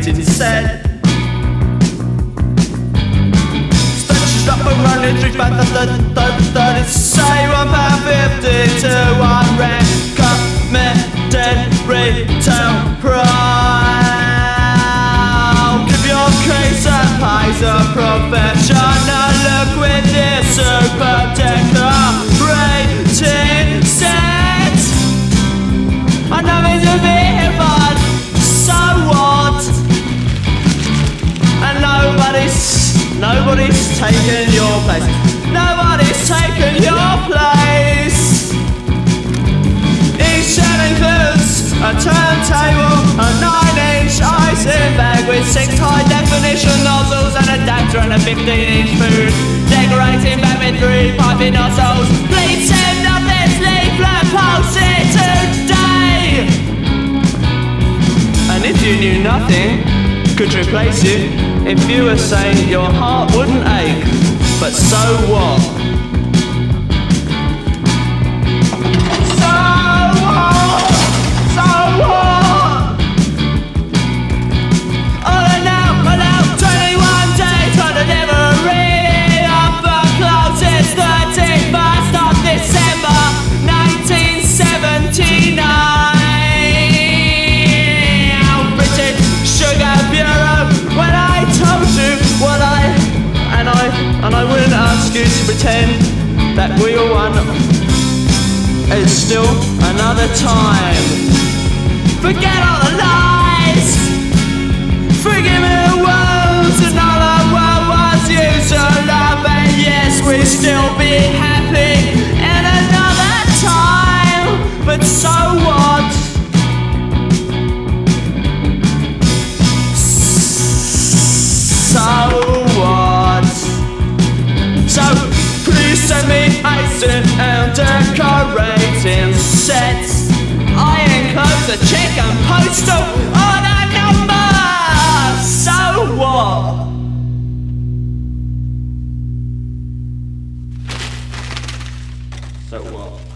decorating set. Stretches up and running through back the say £1.50 to one recommended retail price. Give your case and pays a professional look with this superb decorating set. I know it's a bit but so what? And nobody's taken your place. Nobody's taken your place. Each set includes a turntable, a 9-inch icing bag with 6 high definition nozzles, an adapter and a 15-inch food decorating bag with 3 piping nozzles. Please send up this leaflet, post it today. And if you knew nothing could replace you, if you were saying your heart wouldn't ache, but so what? So what? So what? All now, 21 days on the delivery of the closest 31st of December 1979. And I wouldn't ask you to pretend that we were one. It's still another time. Forget all the lies. Forgive me the wounds. Another world was used to love. And yes, we'll still be happy in another time. But so what? Send me icing and decorating sets. I enclose a check and postal on a number. So what? So what?